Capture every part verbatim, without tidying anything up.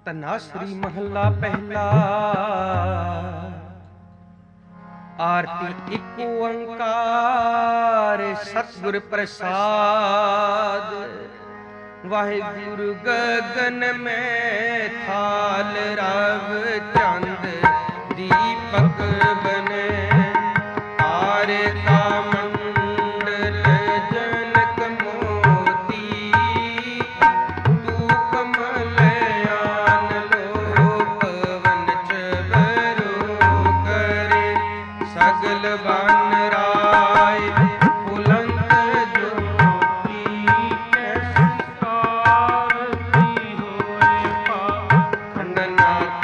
ਧਨਾਸਰੀ ਮਹੱਲਾ ਪਹਿਲਾ। ਆਰਤੀ ਇੱਕ ਓੰਕਾਰ ਸਤਿਗੁਰ ਪ੍ਰਸਾਦ। ਵਾਹਿਗੁਰੂ ਗਗਨ ਮੈਂ ਥਾਲ ਰਵ ਚੰਦ ਦੀਪਕ ਬਨੇ। ਤਾਰੇ ਕਾ ਮੰਡਲ ਜਨਕ ਮੋਤੀ। ਤੂੰ ਕਮਲ ਆਨ ਲੋ ਪਵਨ ਚਵਰੋ ਕਰੇ। ਸਗਲ ਬਨ ਰਾਏ ਫੁਲੰਤ ਜੋਤੀ। ਕੈਸੀ ਕਾਰਤੀ ਹੋਏ ਪਾ ਖੰਡਨਾ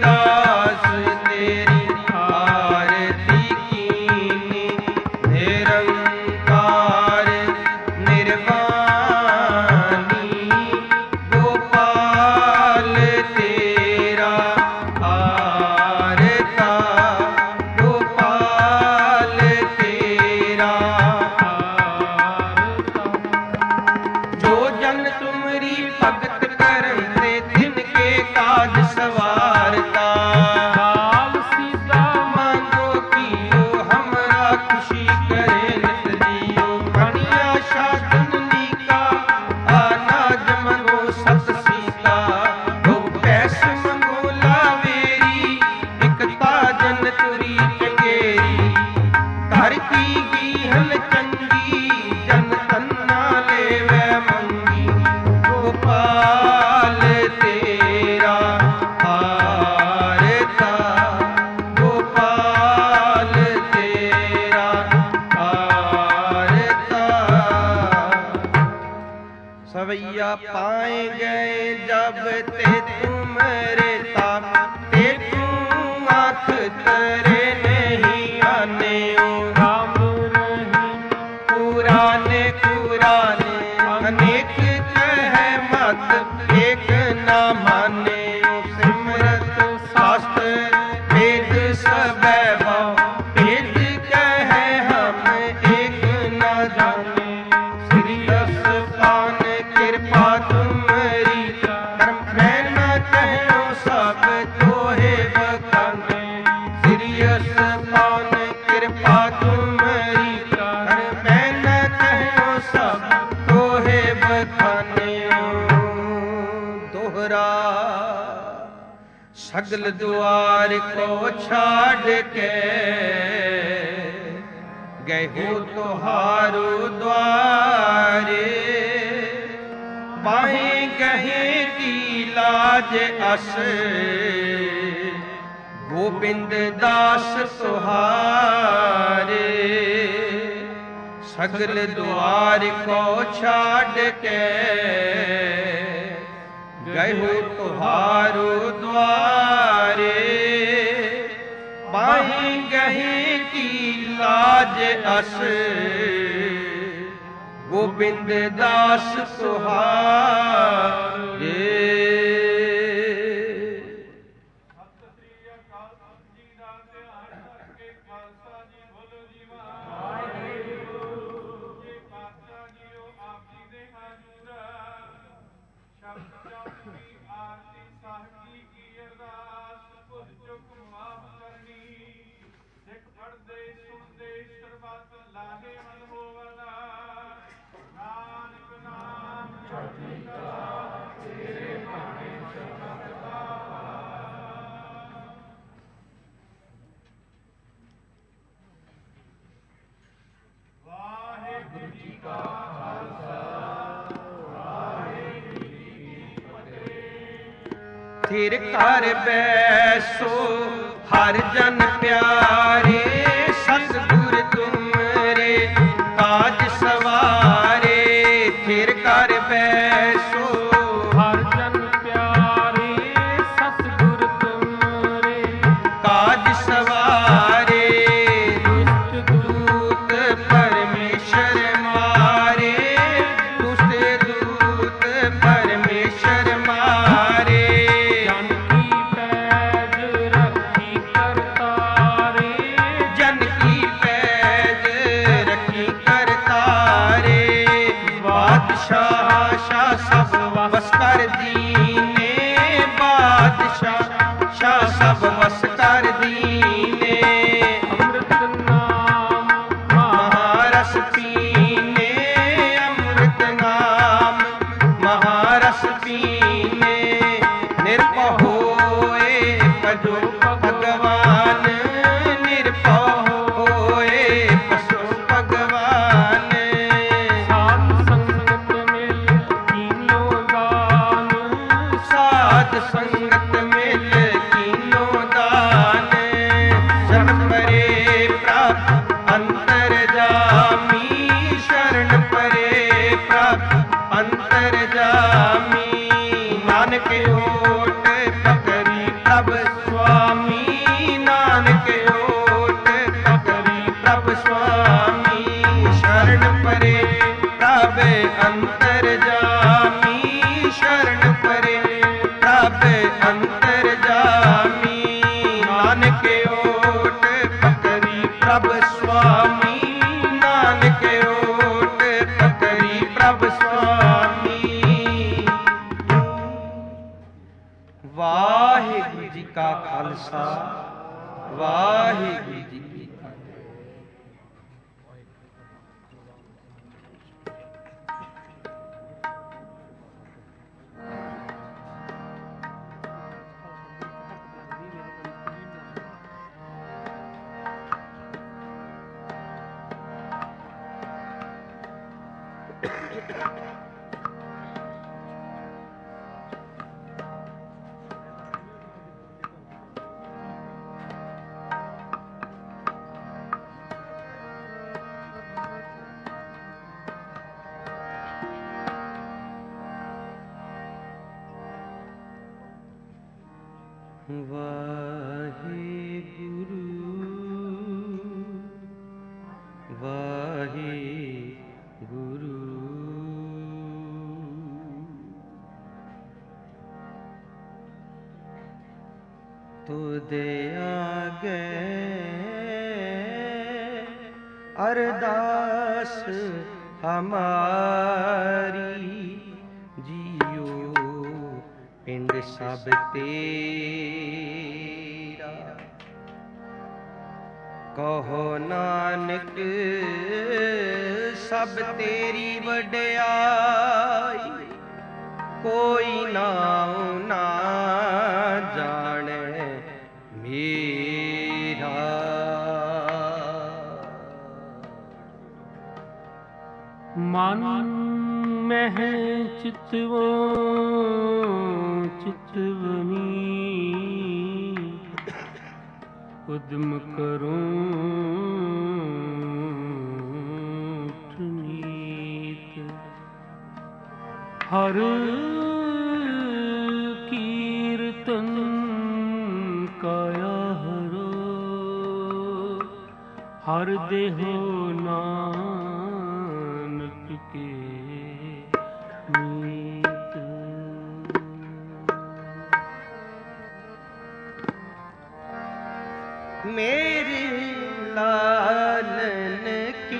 दास तेरी आरती कीनी। निरंकार निर्वाणी गोपाल तेरा आरता। गोपाल तेरा आरता। जो जन तुमरी भगत करन ते तिनके काज सवारता। काल सीता मांगो कियो हमरा खुशी करे नित जियो। मणि आशा जननी का अनाज मनो सत सीता। दो पैस मंगो लावेरी इकता जन तुरी चंगेरी। घर की गीहन चंगी जन तन्ना लेवे मंगी। गोपाल तेरा आरता। गोपाल तेरा आरता। सवैया पाए गए जब ते तुमरे ताप। ते तुम आँख तरे नहीं आने ओ। राम नहीं पुराने पुराने अनेक कह मत एक ना माने। सिमरत शास्त्र वेद सबे भाव। वेद कह हम एक ना जाने। श्री रस पान कृपा तुमरी कर्म मैं न कहो सब तोहे बखाने। श्री रस पान कृपा तुमरी कर्म मैं न कहो सब तोहे बखाने। दोहरा सगल द्वार को छाड़ के गए हो तोहारो द्वारे। पाए गहे की लाज अस गोबिंद दास तुहारे। सगल द्वार को छाड़ के गए हो तुहारो द्वारे। पाए गहे की लाज अस गोबिंद दास तुहारे। थिर कर बैसो हर जन प्यारे। सतगुर तुमरे काज सवारे। थिर कर बैसो हर जन प्यारे। सतगुर तुमरे काज सवारे। दुष्ट दूत परमेश्वर मारे। दुष्ट दूत परमेश्वर मारे। बस कर दीने बादशाह शाह सब बस कर दीने। अमृत नाम महारस पीने। अमृत नाम महारस पीने। निर्भय होए भजो भगवान। निर्भय होए पशु भगवान। संगत मिल कीनो दान। ਸੁਆਮੀ ਨਾਨਕ ਓਟ ਪਕਰੀ ਪ੍ਰਭ ਸੁਆਮੀ ਸ਼ਰਨ ਪਰੇ ਪ੍ਰਭ ਅੰਤਰ ਜਾਮੀ ਸ਼ਰਨ ਪਰੇ ਪ੍ਰਭ ਅੰਤਰ ਜਾਮੀ ਨਾਨਕ ਓਟ ਪਕਰੀ ਪ੍ਰਭ ਸੁਆਮੀ ਨਾਨਕ ਓਟ ਪਕਰੀ ਪ੍ਰਭ ਸੁਆਮੀ। ਵਾਹਿਗੁਰੂ ਜੀ ਕਾ ਖਾਲਸਾ ਵਾਹਿਗੁਰੂ ਜੀ ਕੀ ਫਤਿਹ। ਵਾਹਿਗੁਰੂ ਵਾਹਿਗੁਰੂ ਤੁਧੇ ਆਗੇ ਅਰਦਾਸ ਹਮਾਰੀ ਜੀਓ ਪਿੰਡ ਸਭ ਤੇਰਾ ਕਹੋ ਨਾਨਕ ਸਭ ਤੇਰੀ ਵਡਿਆਈ ਕੋਈ ਨਾਉ ਨਾ ਜਾਣੇ ਮੇਰਾ। ਮਨ ਮਹਿ ਚਿਤਵੋਂ ਚਿਤਵਨੀ ਉਦਮ ਕਰੂੰ ਨੀਤ ਹਰ ਕੀਰਤਨ ਕਾਇਆ ਹਰੋ ਹਰ ਦੇਹੋ ਨਾਨਕ ਕੇ ਮੀਤ। ਮੇਰੇ ਲਾਲਨ ਕੀ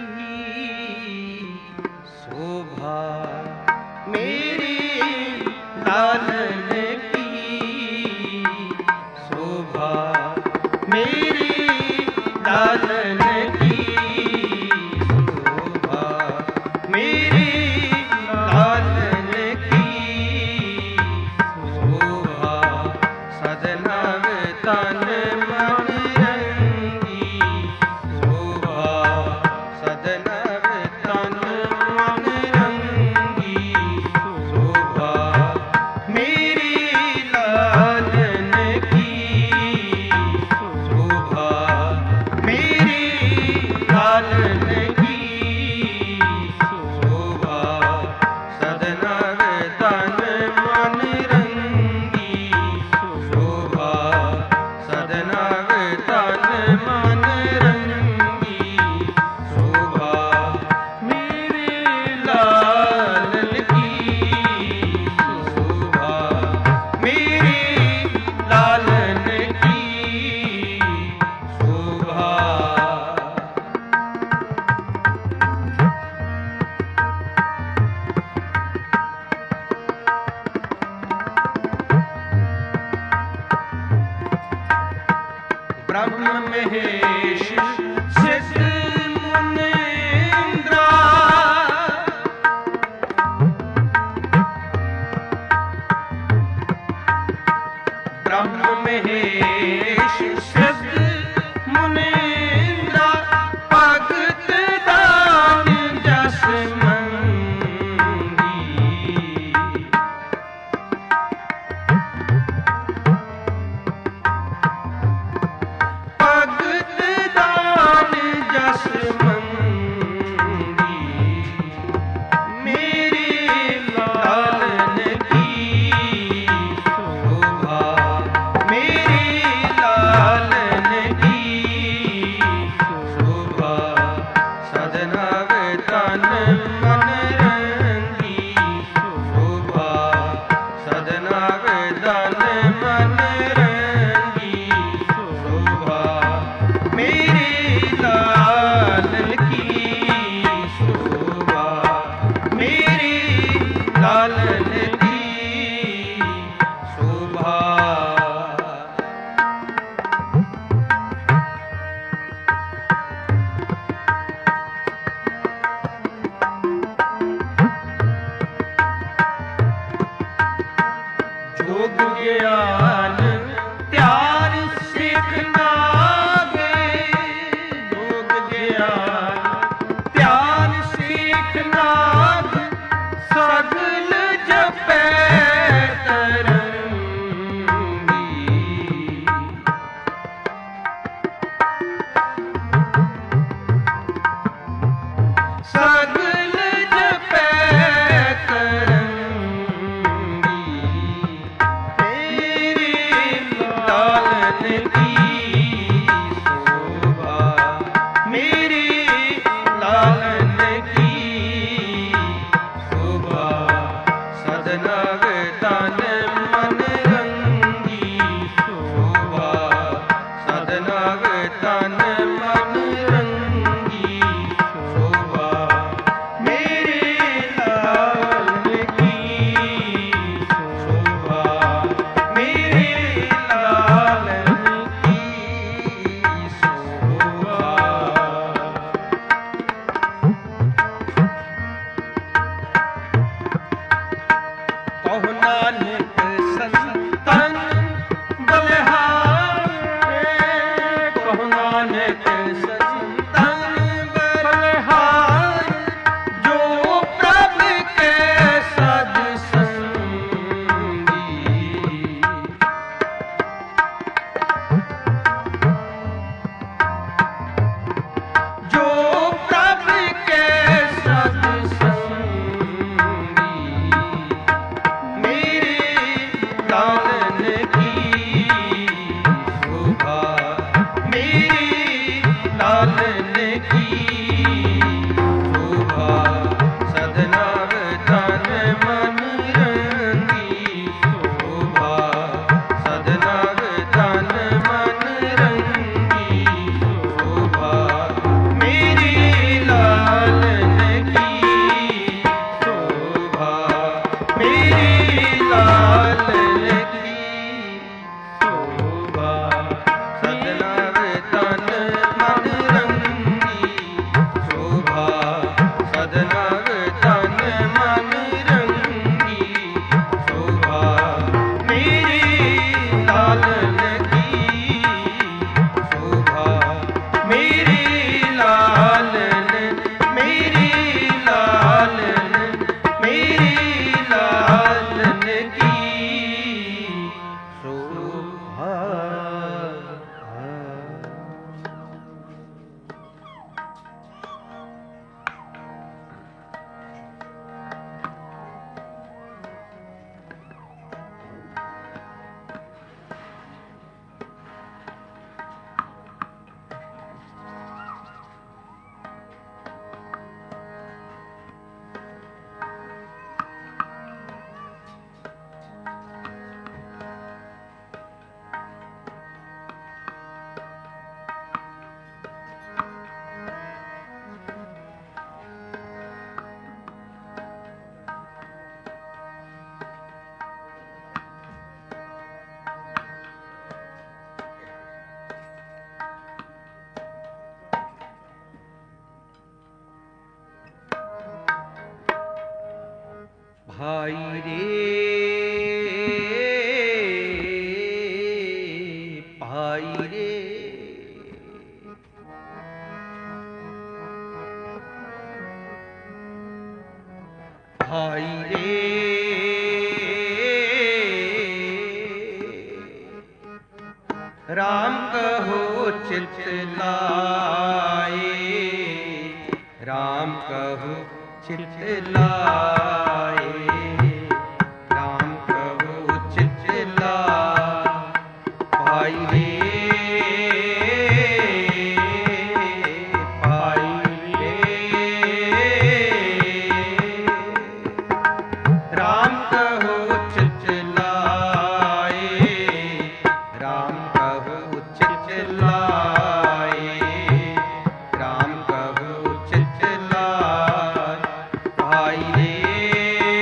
शोभा मेरी लालन की शोभा मेरी लालन की शोभा मेरी लालन की शोभा सदनव तन मन रंगी शोभा सदनव तन मन रंगी शोभा मेरी लालन की शोभा मेरी लालन की शोभा सदनव तन मन रंगी शोभा सदनव तन मन रंगी शोभा मेरे लालन की शोभा मेरी लालन की शोभा। ब्रह्म महेश सिद्ध मुनीन्द्रा ब्रह्म महेश सिद्ध मुनीन्द्रा भगत दान जस मंगी भगत दान जस मंगी मेरी लालन की शोभा मेरी भाई रे भाई रे भाई रे राम कहो चित लाए, राम कहो चित लाए, राम कहो चित लाए। भाई रे भाई रे राम कहो चित लाए, राम कहो चित लाए, राम कहो चित लाए। भाई रे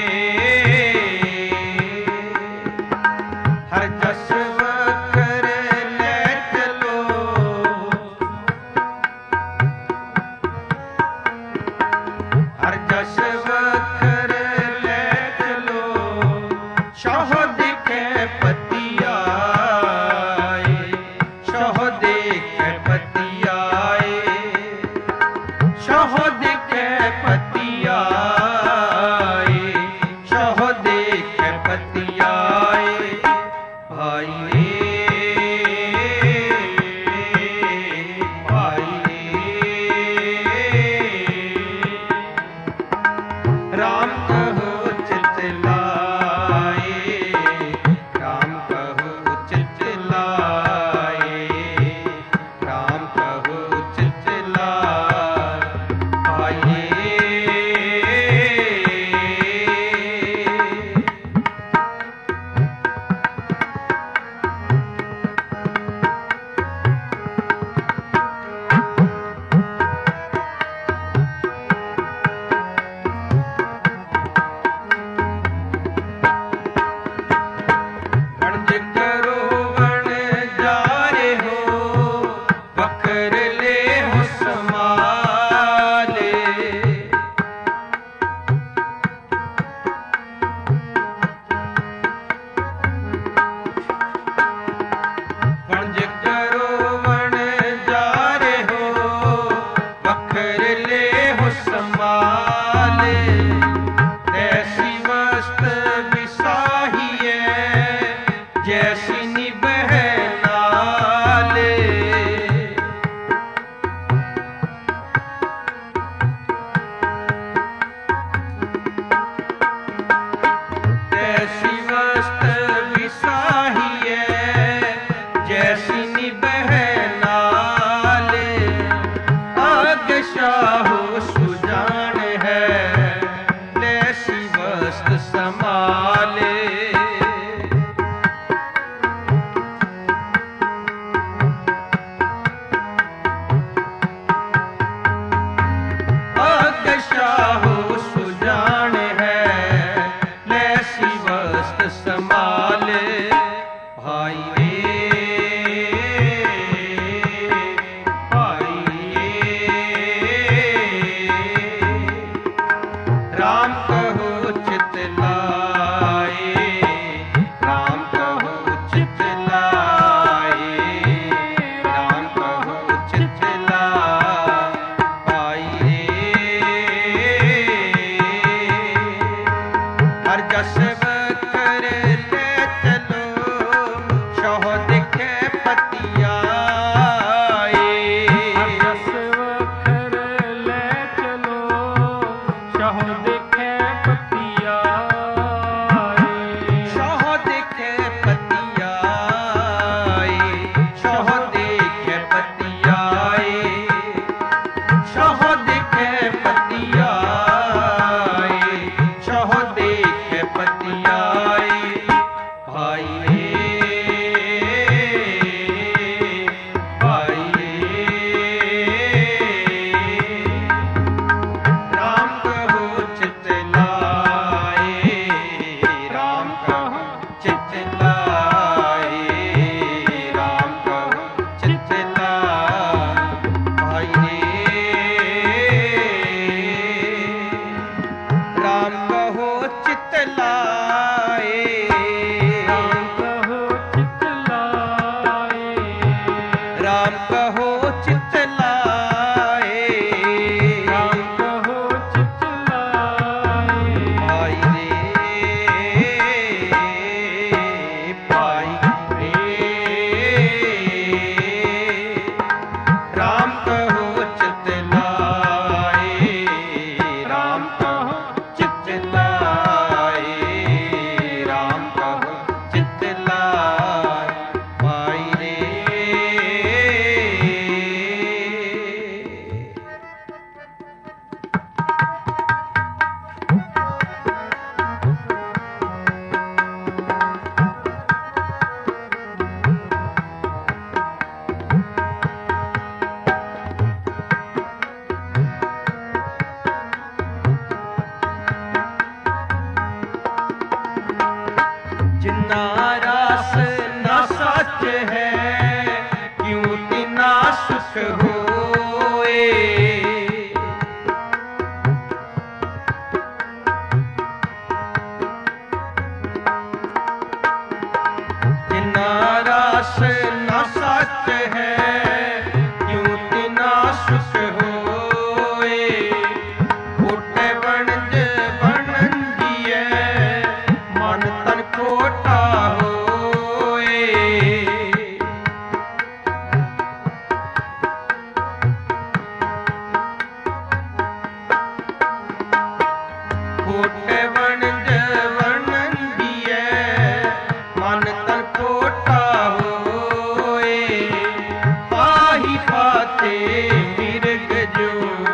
राम कहो चित लाए, राम कहो चित लाए। पाई रे पाई रे राम कहो चित लाए, राम कहो चित लाए, राम कहो चित लाए, पाई रे। जिन्ना रास न सच है, क्यों तिना सुख होए। जिन्ना रास न सच है, क्यों तिना सुख होए। खोटे वणज वणंजिए, मन तन खोटा होए। खोटे वणज वणंजिए, मन तन खोटा होए। पाही फाते मिर्ग जो,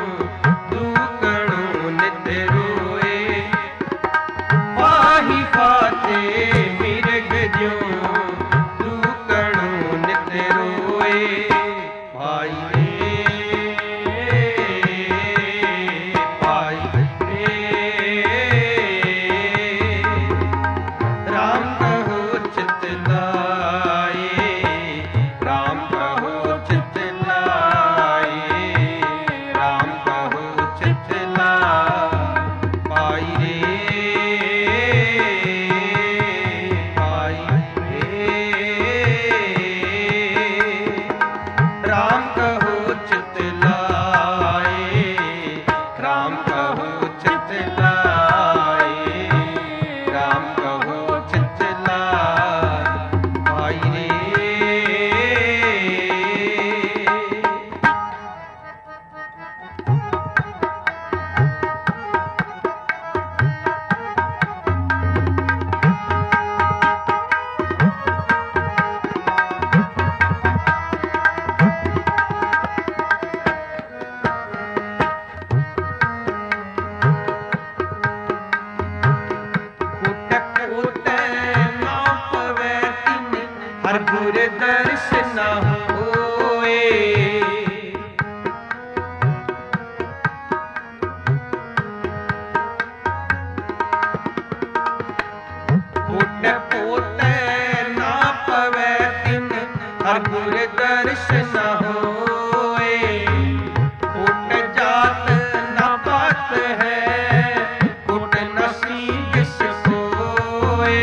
दूकणों नित रोए। पाही फाते मिर्ग जो, दूकणों नित रोए। भाई रे भाई रे राम कहो चित लाए, राम कहो चित लाए, राम कहो चित लाए, पाई रे पाई रे राम कहो चित लाए, राम कहो चित लाए, राम कहो चित लाए, पाई रे। हर गुर दर्श न होए। फुट पोते ना पवे तिन, हर गुर दर्श न होए। फुट जात न पात है, फुट नसीब से सोए।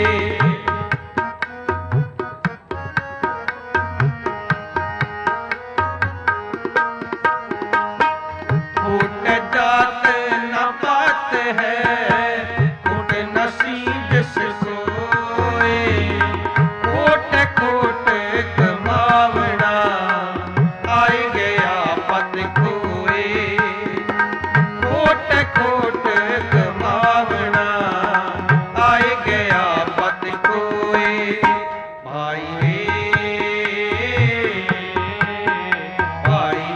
फूट जात न पात है, फूट नसीब से सोए। खोट खोट कमावना, आए गया पत खोए। खोट खोट कमावना, आए गया पत खोए। भाई रे भाई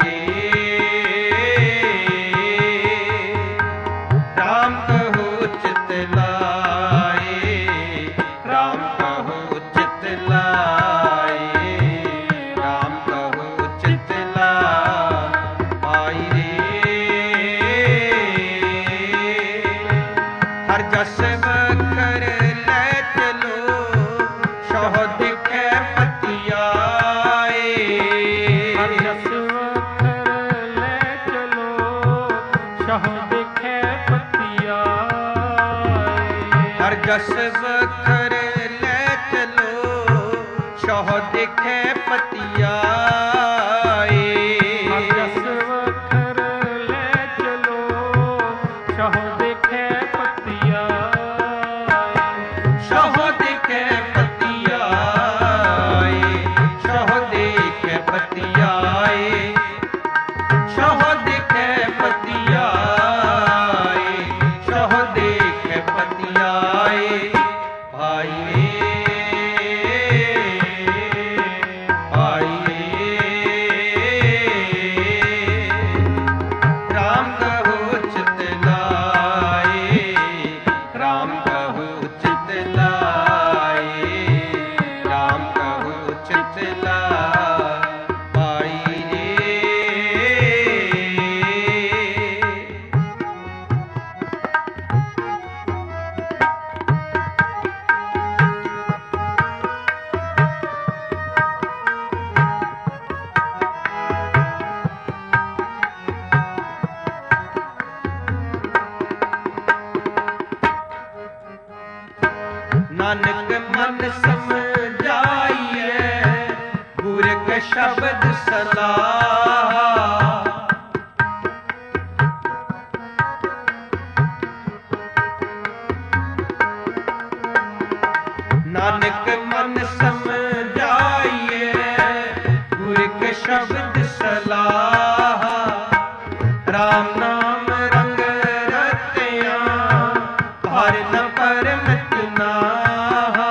राम कहो चित लाए, राम कहो चित लाए, राम कहो चित लाए, पाई रे। हर जस बखर ले चलो, शह दिखे पतियाए। हर जस बखर ले चलो, शह दिखे पतियाए। हर जस बखर ले चलो, शह दिखे पतियाए। ਸ਼ਬਦ ਸਲਾਹ। ਨਾਨਕ ਮਨ ਸਮਝਾਈਏ ਗੁਰ ਕੇ ਸ਼ਬਦ ਸਲਾਹ। ਰਾਮ ਨਾਮ ਰੰਗ ਰਤਿਆ ਹਰ ਨ ਪਰਮਿਤ ਨਾਹ।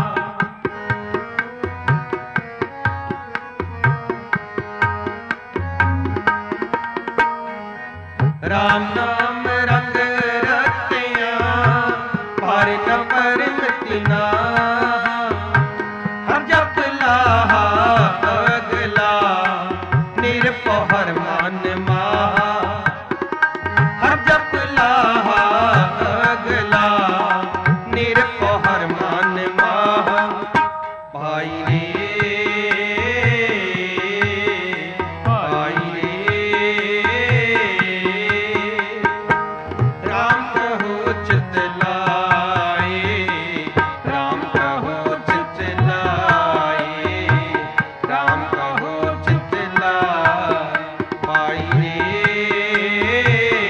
ਰਾਮ ਨਾਮ ਰੰਗ ਰਤਿਆ ਹਰ ਨ ਪਰਮਿਤ ਨਾਹ। ਹਰ ਜਪ ਲਾਹਾ ਅਗਲਾ ਨਿਰਭਉ ਹਰ ਮਨ ਮਾਹਾ। ਹਰ ਜਪ ਲਾਹਾ ਅਗਲਾ ਨਿਰਭਉ ਹਰ ਮਨ ਮਾਹਾ। ਭਾਈ ਰੇ ਭਾਈ ਰੇ ਰਾਮ ਕਹੋ ਚਿਤ ਲਾਏ। ਰਾਮ ਕਹੋ ਚਿਤ ਲਾਏ। ਰਾਮ ਕਹੋ ਚਿਤ ਲਾਏ। ਭਾਈ ਰੇ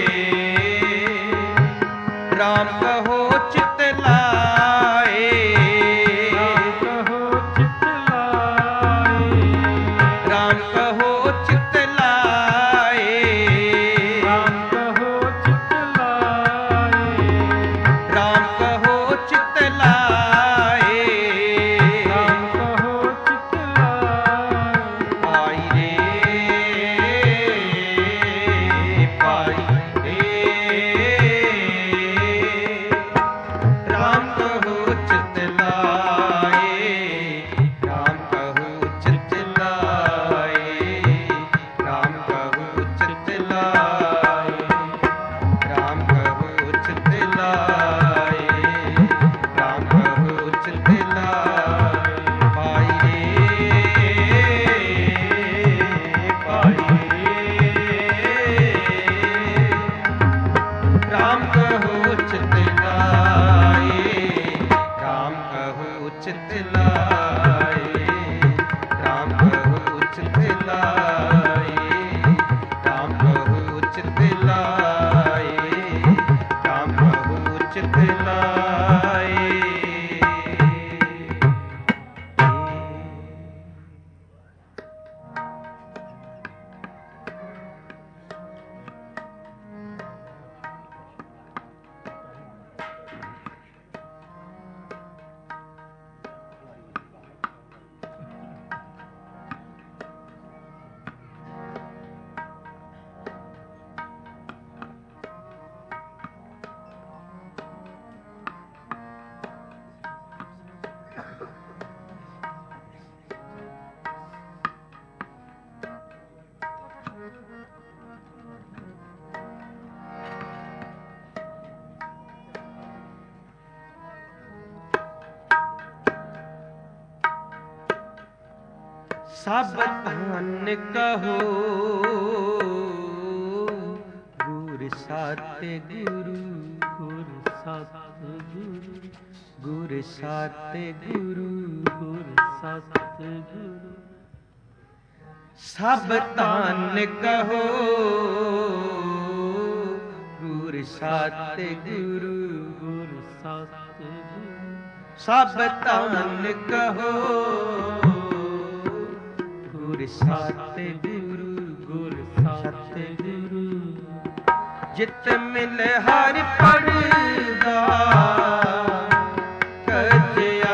ਰਾਮ ਕਹੋ ਚਿਤ ਲਾਏ। ਰਾਮ ਕਹੋ ਚਿਤ ਲਾਏ। ਰਾਮ ਕਹੋ ਚਿਤ ਲਾਏ। ਰਾਮ ਕਹੋ ਚਿਤ ਲਾਏ। ਰਾਮ ਕਹੋ ਚਿਤ ਲਾਏ। ਰਾਮ ਕਹੋ ਚਿਤ ਲਾਏ। ਭਾਈ ਰੇ ਭਾਈ ਰੇ ਰਾਮ ਕਹੋ ਚਿਤ ਲਾਏ। ਰਾਮ ਕਹੋ ਚਿਤ ਲਾਏ। ਰਾਮ ਕਹੋ ਚਿਤ ਲਾਏ। ਰਾਮ ਕਹੋ ਚਿਤ ਲਾਏ। ਰਾਮ ਕਹੋ ਚਿਤ ਲਾਏ। ਭਾਈ ਰੇ ਭਾਈ ਰੇ ਰਾਮ ਕਹੋ ਚਿਤ ਲਾਏ। ਰਾਮ ਕਹੋ ਚਿਤ ਲਾਏ। ਰਾਮ ਕਹੋ ਚਿਤ ਲਾਏ। ਰਾਮ ਕਹੋ ਚਿਤ ਲਾਏ। ਰਾਮ ਕਹੋ ਚਿਤ ਲਾਏ। ਸਭ ਧਨ ਕਹੋ ਗੁਰ ਸਤ ਗੁਰੂ। ਗੁਰ ਸਤ ਗੁਰੂ। ਗੁਰ ਸਤ ਗੁਰੂ। ਗੁਰ ਸਤ ਗੁਰੂ। ਸਭ ਧਨ ਕਹੋ ਗੁਰ ਸਤ ਗੁਰੂ। ਗੁਰ ਸਤ ਗੁਰੂ। ਸਭ ਧਨ ਕਹੋ ਗੁਰ ਸਤ ਗੁਰੂ। ਗੁਰ ਸਤ ਗੁਰੂ। ਜਿਤ ਮਿਲ ਹਰਿ ਪੜਦਾ ਕਜਿਆ।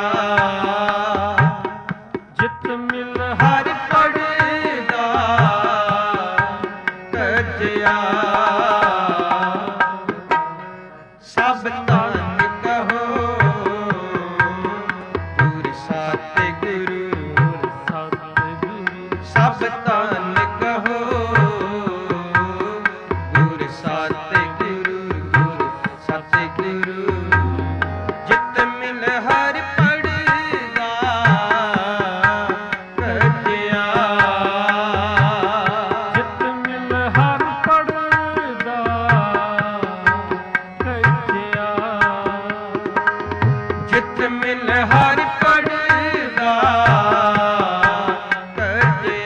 ਜਿਤ ਮਿਲ ਹਰਿ ਪੜਦਾ ਕਜਿਆ। ਸਭ ਧਨ ਕਹੋ ਗੁਰ ਸਤ ਗੁਰੂ। ਗੁਰ ਸਤ ਗੁਰੂ। ਸਭ ਧਨ ਕਹੋ ਗੁਰ ਸਤ ਗੁਰੂ। ਗੁਰ ਸਤ ਗੁਰੂ। ਜਿਤ ਮਿਲ ਹਰਿ ਪੜਦਾ ਕਜਿਆ। ਜਿਤ ਮਿਲ ਹਰਿ ਪੜਦਾ ਕਜਿਆ। ਜਿਤ ਮਿਲ ਹਰਿ ਪੜਦਾ ਕਜਿਆ।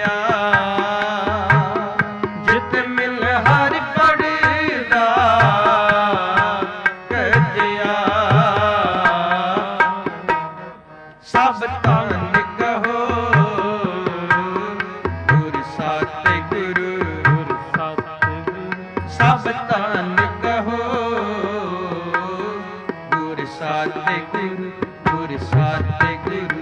ਧਨ ਕਹੋ ਗੁਰ ਸਾਤੇ ਗੁਰੂ ਗੁਰ ਸਾਤੇ ਗੁਰੂ।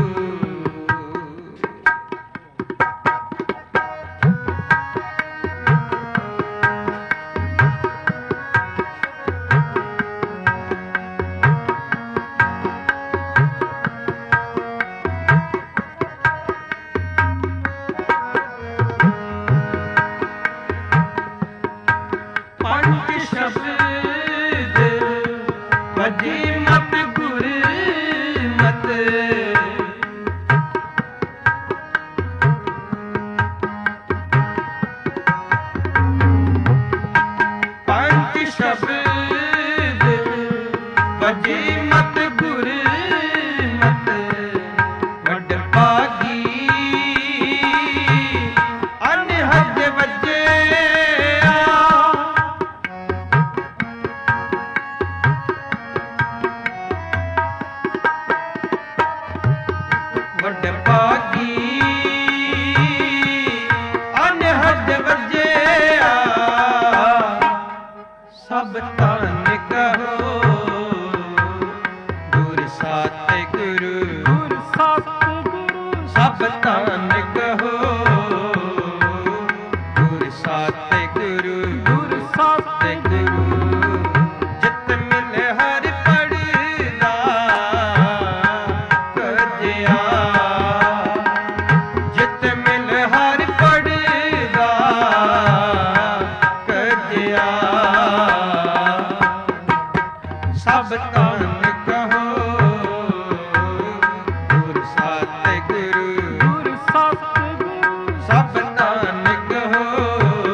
ਭਜੀ ਮਤ ਗੁਰ ਮਤ ਪੰਜ ਸ਼ਬਦ ਭਜੀ ਮਤ ਗੁਰ ਮਤ ਵੱਡ ਭਾਗੀ ਅਨਹਦ ਵੱਜਿਆ ਵੱਡ ਭਾਗੀ ਅਨਹਦ ਵੱਜਿਆ ਸਭ ਧਨ ਕਹੋ ਗੁਰ ਸਾਤੇ ਗੁਰੂ ਗੁਰ ਸਾਤੇ ਗੁਰੂ। ਸਭ ਧਨ ਕਹੋ ਗੁਰ ਸਾਤੇ ਗੁਰੂ ਗੁਰ ਸਾਤੇ ਗੁਰੂ। ਜਿਤ ਮਿਲ ਹਰਿ ਪੜਦਾ ਕਰਜਿਆ ਜਿਤ ਮਿਲ ਹਰਿ ਪੜਦਾ ਕਰਜਿਆ ਸਭ ਧਨ ਕਹੋ ਗੁਰ ਸਾਤੇ ਗੁਰੂ ਗੁਰ ਸਾਤੇ ਗੁਰੂ। ਸਭ ਧਨ ਕਹੋ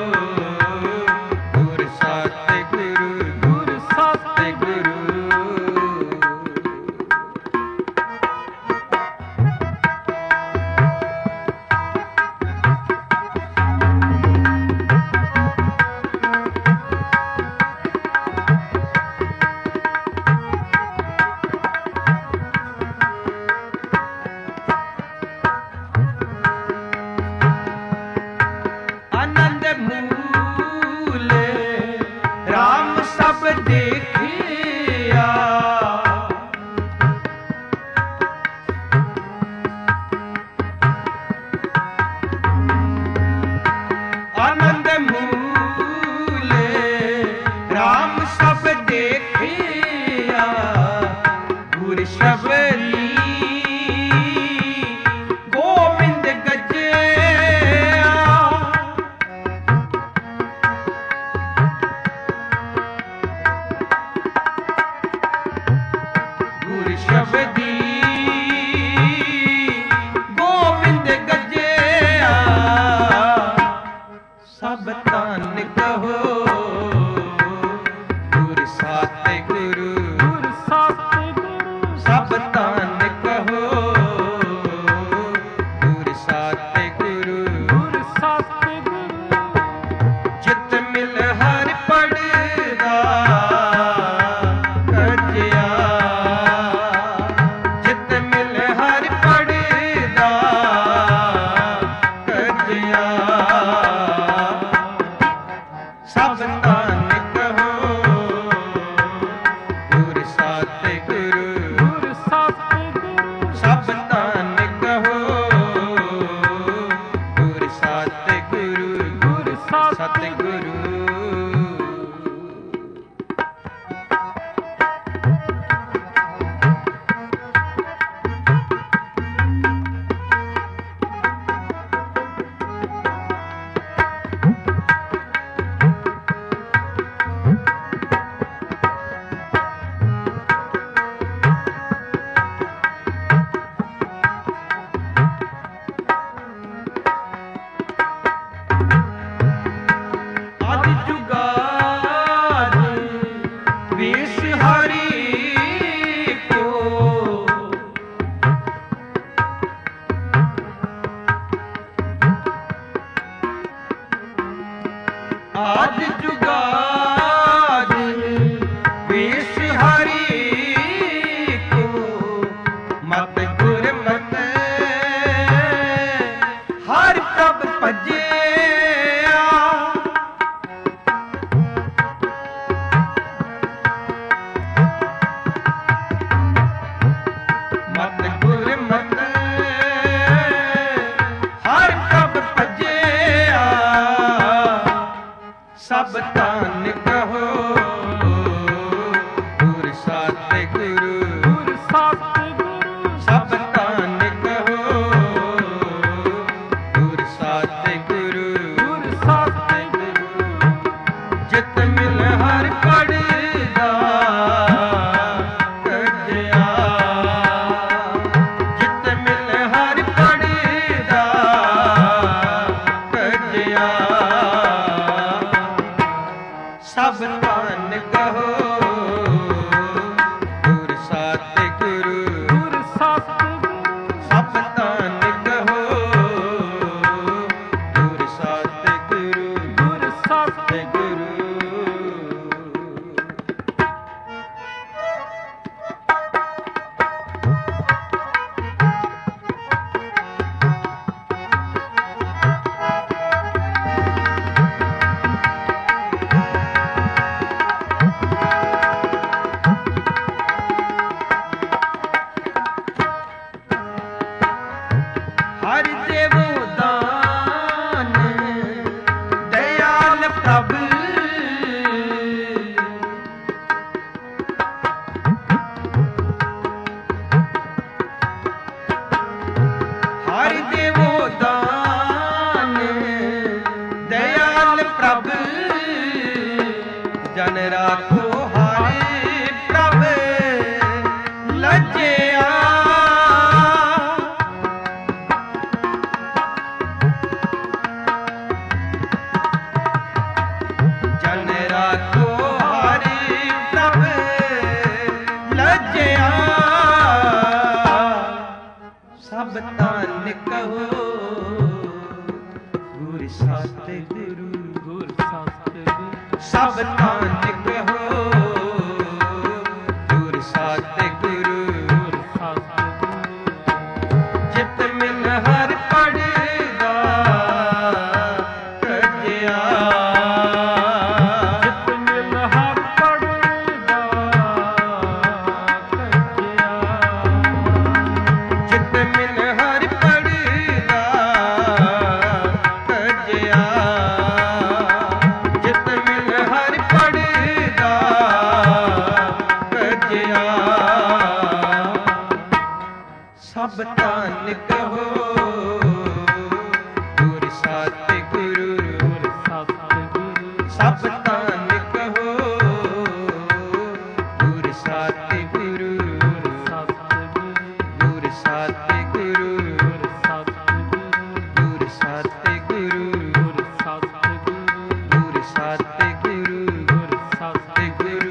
ਗੁਰ ਸਾਤੇ ਗੁਰੂ ਗੁਰ ਸਾਤੇ ਗੁਰੂ। ਆਨੰਦ ਮੂਲੇ ਰਾਮ ਸਭ ਦੇਖਿਆ ਆਨੰਦ ਮੂਲੇ ਰਾਮ ਸਭ ਦੇਖਿਆ ਗੁਰ ਸ਼ਬਦੀ ਗੋਬਿੰਦ ਗੱਜਿਆ ਗੁਰ ਸ਼ਬਦੀ ਗੋਬਿੰਦ ਗੱਜਿਆ ਸਭ ਧਨ ਕਹੋ ਗੁਰ ਸਾਤੇ ਗੁਰੂ ਗੁਰ ਸਾਤੇ ਗੁਰੂ। ਸਭ ਧਨ ਕਹੋ ਗੁਰ ਸਾਤੇ ਗੁਰੂ ਗੁਰ ਸਾਤੇ ਗੁਰੂ। ਜਿਤ ਮਿਲ ਹਰਿ ਪੜਦਾ ਕਰਜਿਆ ਜਿਤ ਮਿਲ ਹਰਿ ਪੜਦਾ ਕਰਜਿਆ ਸਭ ਧਨ ਕਹੋ ਗੁਰ ਸਾਤੇ ਗੁਰੂ ਗੁਰ ਸਾਤੇ ਗੁਰੂ। ਸਭ ਧਨ ਕਹੋ ਗੁਰ ਸਾਤੇ ਗੁਰੂ ਗੁਰ ਸਾਤੇ ਸਤਿਗੁਰੂ। ਆਦਿ ਜੁਗਾਦਿ ਵੇਸ ਹਰੀ ਕੋ ਆਦਿ ਜੁਗਾਦਿ ਵੇਸ ਹਰੀ ਕੋ ਮਤ ਗੁਰ ਮਤ ਹਰਿ ਪ੍ਰਭ ਭਜਿਆ ਪ੍ਰਭ ਹਰਿ ਦੇਵੋ ਦਾਨ ਦਇਆਲ ਪ੍ਰਭ ਜਨ ਰਾਖੋ ਹਰਿ ਪ੍ਰਭ ਲਜਿਆ ਜਨ ਰਾਖੋ ਹਰਿ ਪ੍ਰਭ ਲਜਿਆ ਸਭ ਧਨ ਕਹੋ ਗੁਰ ਸਤਿਗੁਰੂ ਗੁਰ ਸਤਿਗੁਰੂ ਸਭ ਧਨ ਕਹੋ ਗੁਰ ਸਤਿਗੁਰੂ ਗੁਰ ਸਤਿਗੁਰੂ ਜਿਤ ਮਿਲ ਹਰ ਪੜਦਾ ਤਜਿਆ ਜਿਤ ਮਿਲ ਹਰ ਪੜਦਾ ਤਜਿਆ ਜਿਤ ਮਿਲ ਹਰ ਪੜਦਾ ਤਜਿਆ ਜਿਤ ਮਿਲ ਹਰ ਪੜਦਾ ਤਜਿਆ ਸਭ ਧਨ ਕਹੋ ਗੁਰ ਸਤਿਗੁਰੂ ਗੁਰ ਸਤਿਗੁਰੂ ਸਭ ਧਨ ਕਹੋ ਗੁਰ ਸਤਿਗੁਰੂ ਗੁਰ ਸਤਿਗੁਰੂ ਗੁਰ ਸਤਿਗੁਰੂ ਗੁਰ ਸਤਿਗੁਰੂ ਗੁਰ ਸਤਿਗੁਰੂ ਗੁਰ ਸਤਿਗੁਰੂ ਗੁਰ ਸਤਿਗੁਰੂ ਗੁਰ ਸਤਿਗੁਰੂ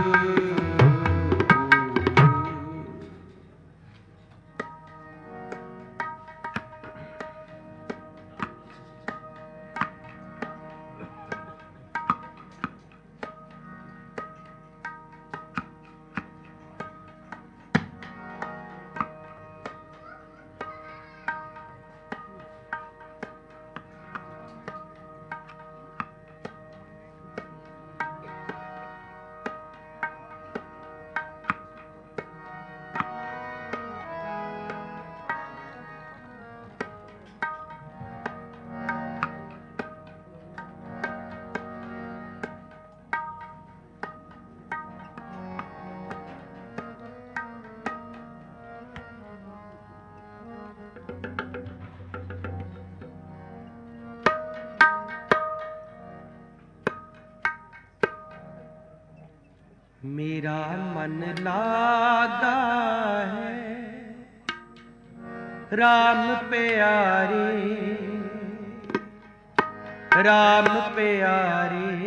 ਮੇਰਾ ਮਨ ਲਾਗਾ ਹੈ ਰਾਮ ਪਿਆਰੇ ਰਾਮ ਪਿਆਰੇ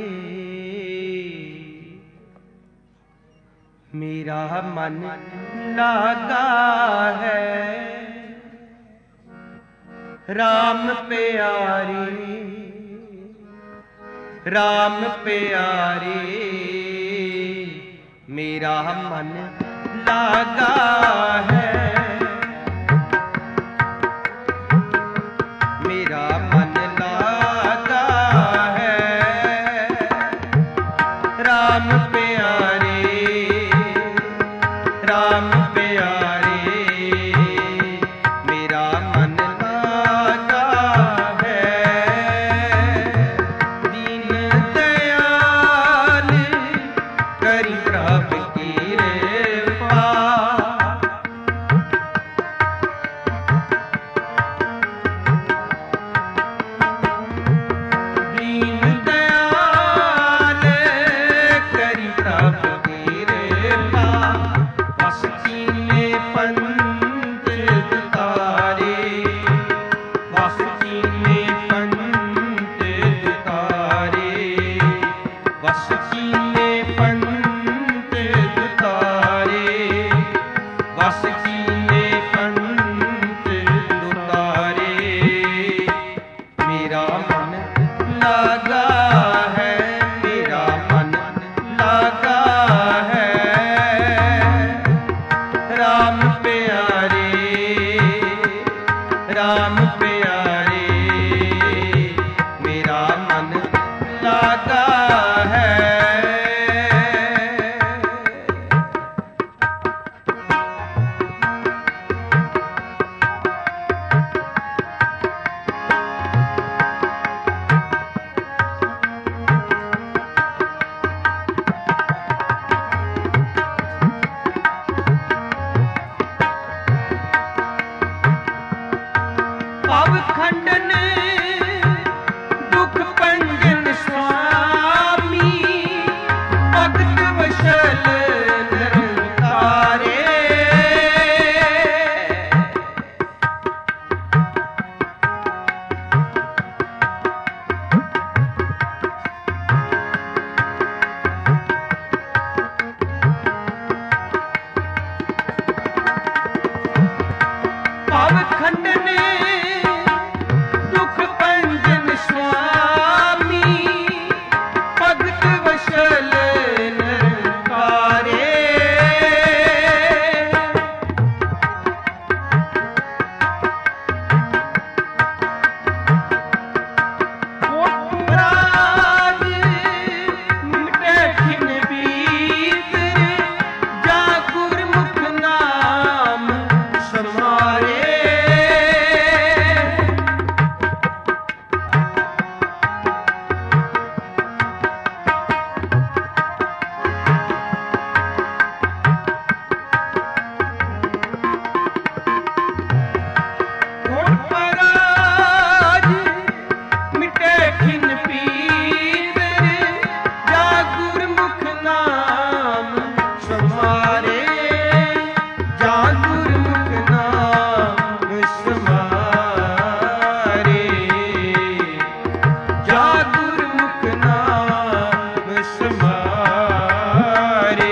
ਮੇਰਾ ਮਨ ਲਾਗਾ ਹੈ ਰਾਮ ਪਿਆਰੇ ਰਾਮ ਪਿਆਰੇ ਮੇਰਾ ਮਨ ਲਾਗਾ ਹੈ ਮੇਰਾ ਮਨ ਲਾਗਾ ਹੈ ਰਾਮ ਪਿਆਰੇ ਰਾਮ ਪਿਆਰੇ ਮੇਰਾ ਮਨ ਲਾਗਾ ਹੈ ਦੀਨ ਦਇਆਲ ਕਰੀ ਪ੍ਰਭ ਕਿਰਪਾ ਦੀਨ ਦਇਆਲ ਕਰੀ ਪ੍ਰਭ ਕਿਰਪਾ ਵਸ ਕੀਨੇ ਪੰਥ ਦੁਤਾਰੇ ਵਸ ਕੀਨੇ ਪੰਥ ਦੁਤਾਰੇ ਵਸ ਕੀਨੇ ਪੰਥ ਦੁਤਾਰੇ ਵਸ ਕੀਨੇ ਪੰਥ ਦੁਤਾਰੇ ਮੇਰਾ ਮਨ ਲਾਗਾ ਹੈ ਮੇਰਾ ਮਨ ਲਾਗਾ ਹੈ ਰਾਮ ਪਿਆਰੇ ਰਾਮ ਪਿਆਰੇ ਮੇਰਾ ਮਨ ਲਾਗਾ ਹੈ गुरमुख नाम समारे।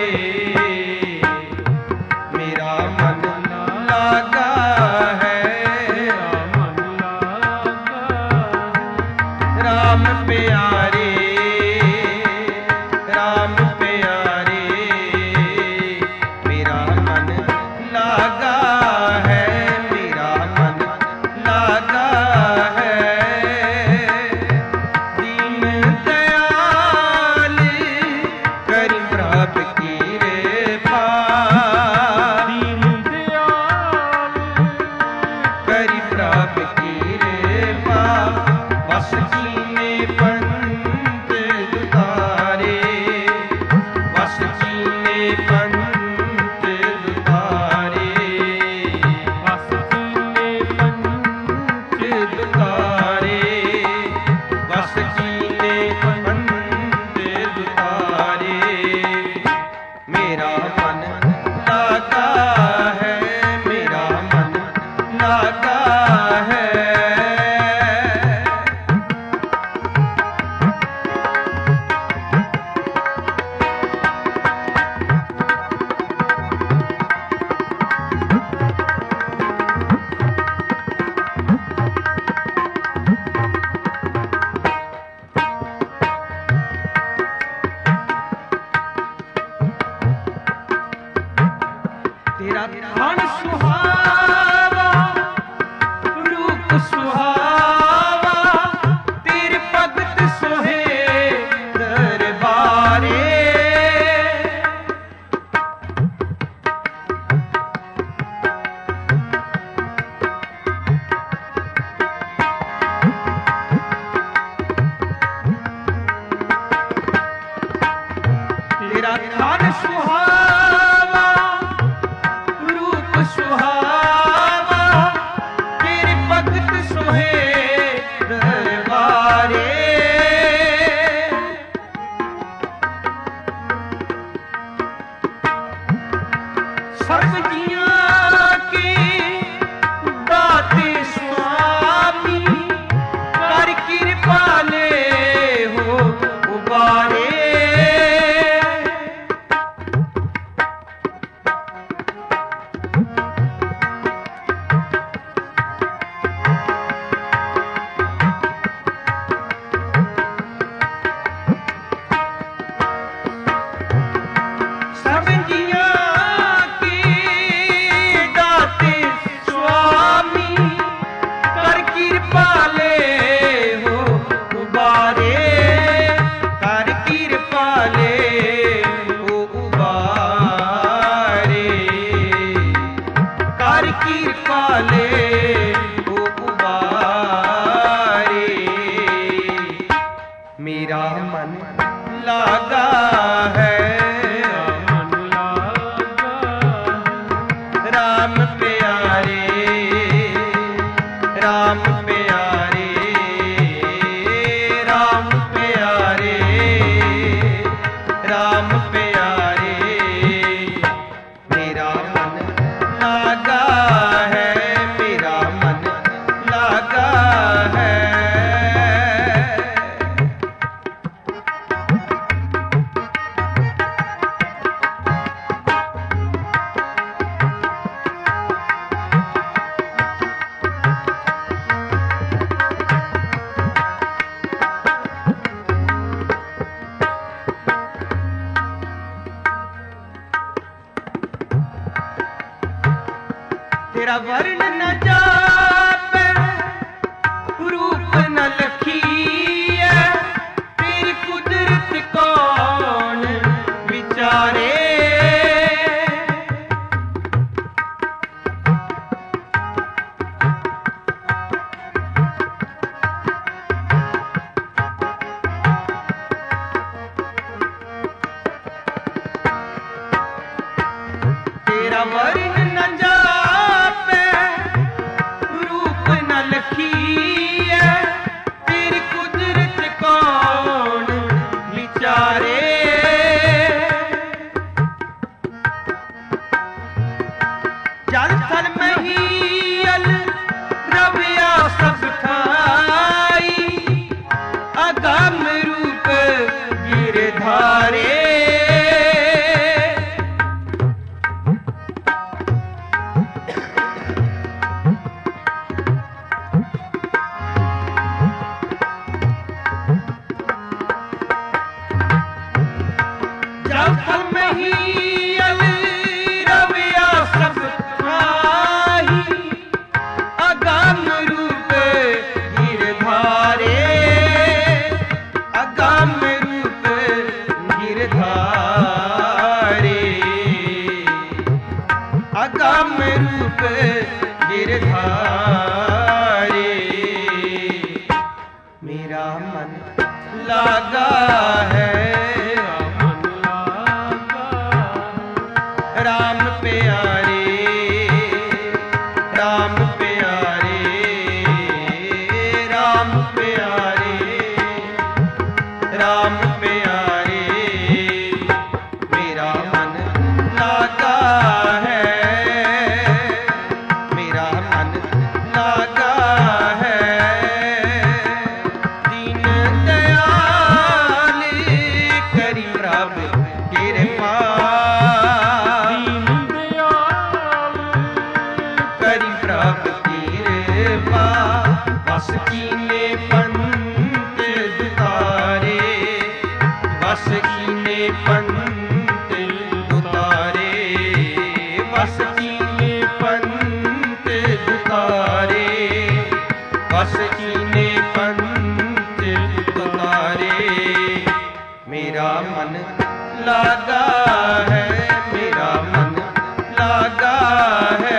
मेरा मन लागा है राम प्यारे, राम प्यारे। मेरा मन लागा है, मेरा मन लागा है। दीन दयाल करि प्रभ की कृपा, दीन दयाल करि प्रभ की कृपा। बस कीने पंत दुतारे, बस कीने पंत दुतारे, बस कीने पंत दुतारे, बस कीने पंत दुतारे। मेरा मन लागा है, मेरा मन लागा है। तेरा धन सुहावा, रूप सुहावा, तेरे भगत सोहे दरबारे। तेरा धन सुहावा, रूप सुहावा, तेरे भगत सोहे दरबारे। सर्व जियां के दाते स्वामी, कर कृपा ले हो उबारे। सब जियां के दाते स्वामी, कर कृपा ले हो उबारे, कर कृपा ले हो उबारे, कर कृपा ले हो उबारे। मेरा मन लागा है, राम प्यारे, राम प्यारे, राम प्यारे, राम प्यारे। मेरा मन लागा है, मेरा मन लागा है। तेरा वर्ण न जापै, रूप न लखीए, तेरी कुदरत कौन विचारे। तेरा वर्ण न जापै, अगम रूप गिरधारे अगम रूप गिरधारे मेरा मन लागा है राम प्यारे राम प्यारे राम प्यारे राम प्यारे मेरा मन लागा है बस कीने पंत दुतारे बस कीने पंत दुतारे बस कीने पंत दुतारे बस कीने पंत दुतारे मेरा मन लागा है मेरा मन लागा है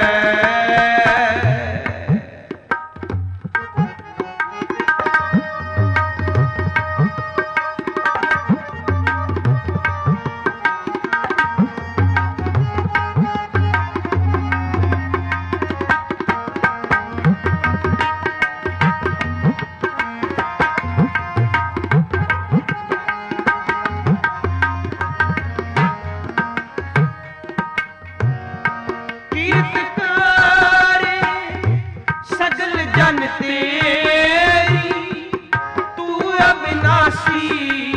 जन तेरी तू अविनाशी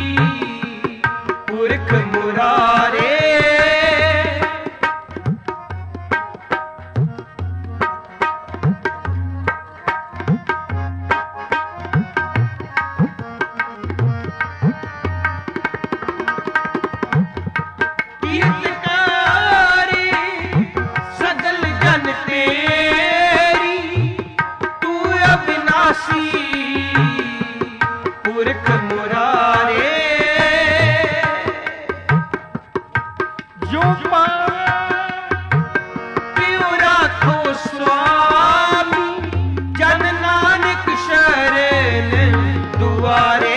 पुरख मुरारे कीर्तकारी सगल जन तेरी अविनाशी पुरख मुरारे जो पियो राखो स्वामी जन नानक शरण दुआरे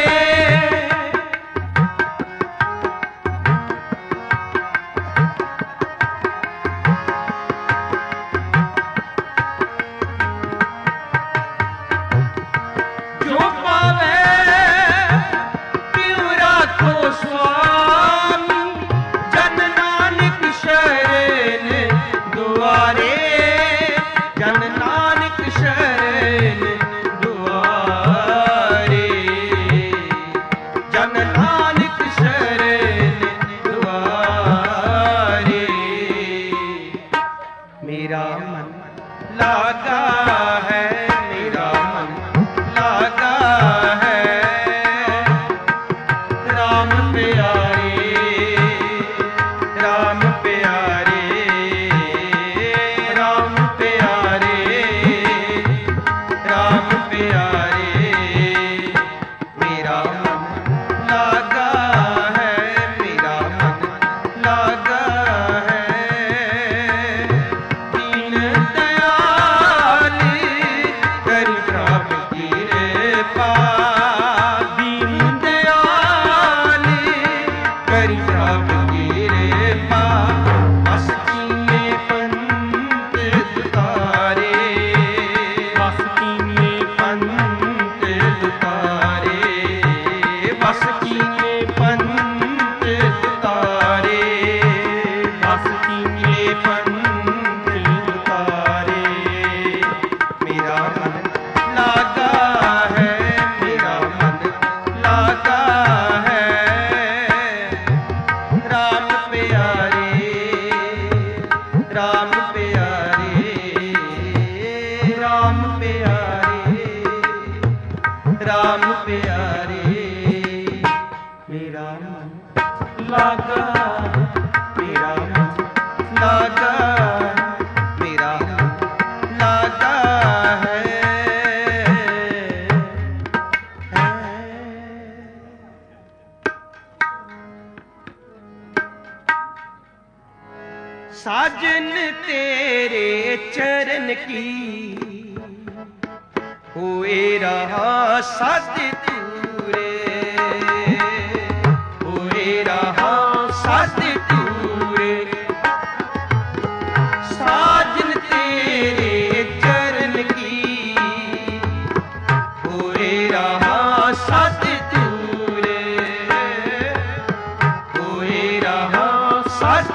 स्वामी जन नानक शरण दुआरे जन नानक शरण दुआरे जन नानक शरण दुआरे मेरा मन लागा है मेरा मन लागा है राम प्यारे राम प्यारे राम प्यारे राम प्यारे मेरा मन लागा है मेरा मन लागा है दीन दयाल कर प्रभु कृपा दीन दयाल करी प्रभु कृपा बस कीने पंत दुतारे बस कीने पंत दुतारे बस कीने पंत दुतारे बस कीने पंत दुतारे मेरा मन लागा है मेरा मन ਪਿਆਰੇ ਮੇਰਾ ਮਨ ਲਾਗਾ ਮੇਰਾ ਮਨ ਲਾਗਾ ਮੇਰਾ ਮਨ ਲਾਗਾ ਹੈ साजन तेरे चरण की होए रहा सद तूरे होए रहा सद तूरे साजन तेरे चरण की होए रहा सद तूरे होए रहा सद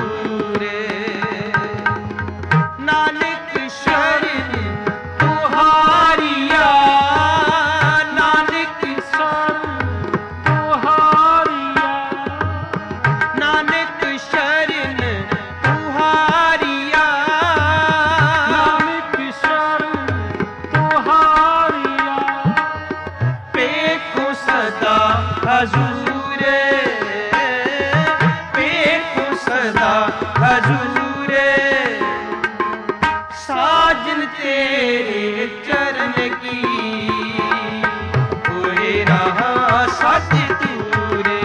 हजूरे पेखो सदा हजूरे साजन तेरे चरण की होए रहा सत तूरे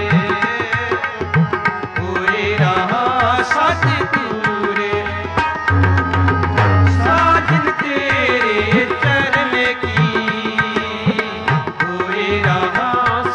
होए रहा सत तूरे साजन तेरे चरण की होए रहा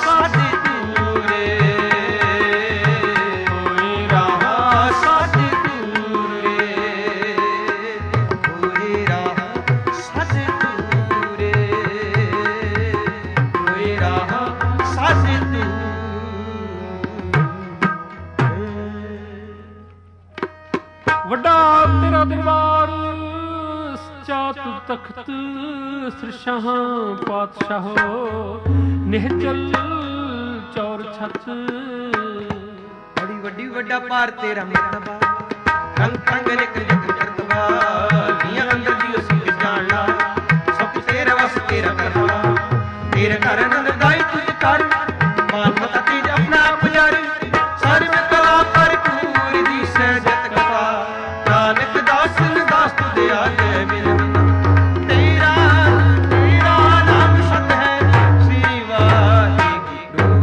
ਵੱਡਾ ਤੇਰਾ ਦਰਬਾਰ ਚਾਤ ਤਖਤ ਸਿਰਸ਼ਾਹਾਂ ਪਾਤਸ਼ਾਹੋ ਨਿਹਚਲ ਚੌਰ ਛੱਤ ਬੜੀ ਵੱਡੀ ਵੱਡਾ ਪਾਰ ਤੇਰਾ ਮਰਤਬਾ ਰੰਗ ਰੰਗ ਨਿਕ ਨਿਕ ਕਰਤਬਾ ਦੀਆਂ ਅੰਦਰ ਦੀ ਅਸੀਂ ਜਾਣ ਲਾ ਸਭ ਤੇਰੇ ਵਸ ਤੇਰਾ ਕਰਨਾ ਤੇਰੇ ਘਰ ਆਨੰਦ ਦਾਈ ਤੁਝ ਕਰ ਮਾਨ ਮਤ ਤੀਜ ਆਪਣਾ ਪੁਜਾਰੀ ਸਰਬ ਕਲਾ ਭਰਪੂਰ ਦੀ ਸਹਿਜਤ ਕਥਾ ਨਾਨਕ ਦਾਸ ਦਾਸ ਤੁਧ ਆਗੇ ਮਿਲ ਤੇਰਾ ਤੇਰਾ ਨਾਮ ਸਤ ਹੈ ਸ੍ਰੀ ਵਾਹਿਗੁਰੂ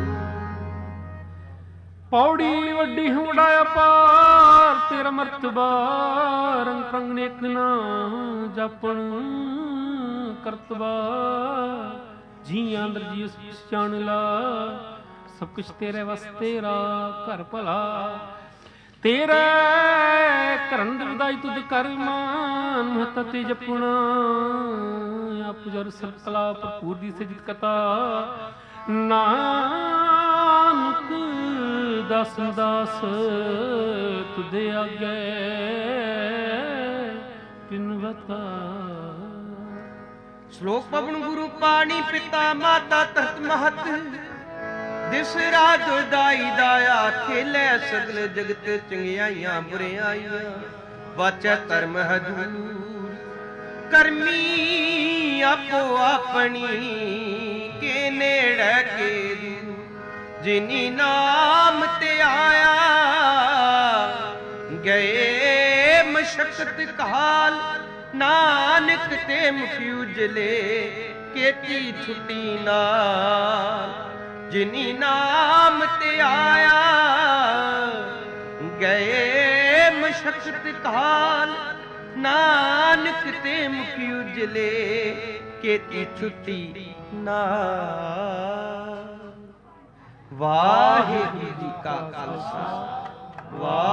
ਪੌੜੀ ਵੱਡੀ ਹੁੰਡਾਇਆ ਪਾਰ ਤੇਰਾ ਮਰਤਬਾ ਰੰਗ ਰੰਗ ਨੇਕ ਨਾ ਜਾਪਣ ਕਰਤਬਾ ਜੀਆਂ ਅੰਦਰ ਜੀ ਉਸ ਜਾਣ ਲਾ ਸਭ ਕੁਛ ਤੇਰੇ ਵਸ ਤੇਰਾ ਘਰ ਭਲਾ ਤੇਰੇ ਕਰਨ ਦੀ ਵਧਾਈ ਤੁਧ ਕਰ ਮਾਨ ਮਹਤ ਤੇ ਜਪਣਾ ਆਪ ਜਰ ਸਭ ਕਲਾ ਭਰਪੂਰ ਦੀ ਸਿਜਤ ਕਥਾ ਨਾਨਕ ਦਾਸ ਦਾਸ ਤੁਧੇ ਆਗੇ ਪਿਨਵਤਾ ਸ਼ਲੋਕ ਪਵਨ ਗੁਰੂ ਪਾਣੀ ਪਿਤਾ ਮਾਤਾ ਧਰਤ ਮਹਤ ਦਿਸ ਰਾਜ ਦਾਈ ਦਾਇਆ ਖੇਲੇ ਸਗਲ ਜਗਤ ਚੰਗਿਆਈਆਂ ਬੁਰਿਆਈਆਂ ਵਾਚੈ ਧਰਮ ਹਜੂਰ ਕਰਮੀ ਆਪੋ ਆਪਣੀ ਕੇ ਨੇੜੇ ਕੇ ਦੂਰ ਜਿਨੀ ਨਾਮ ਤੇ ਆਇਆ ਗਏ ਮਸ਼ਕਤ ਕਾਲ ਨਾਨਕ ਤੇ ਮੁਖੀ ਉਜਲੇ ਕੇਤੀ ਛੁੱਟੀ ਨਾਲ ਜਿਨੀ ਨਾਮ ਤੇ ਆਇਆ ਗਏ ਮਸ਼ਕਤ ਕਾਲ ਨਾਨਕ ਤੇ ਮੁਖੀ ਉਜਲੇ ਕੇਤੀ ਛੁੱਟੀ ਨਾਲ ਵਾਹਿਗੁਰੂ ਜੀ ਕਾ ਖਾਲਸਾ ਵਾਹਿਗੁਰੂ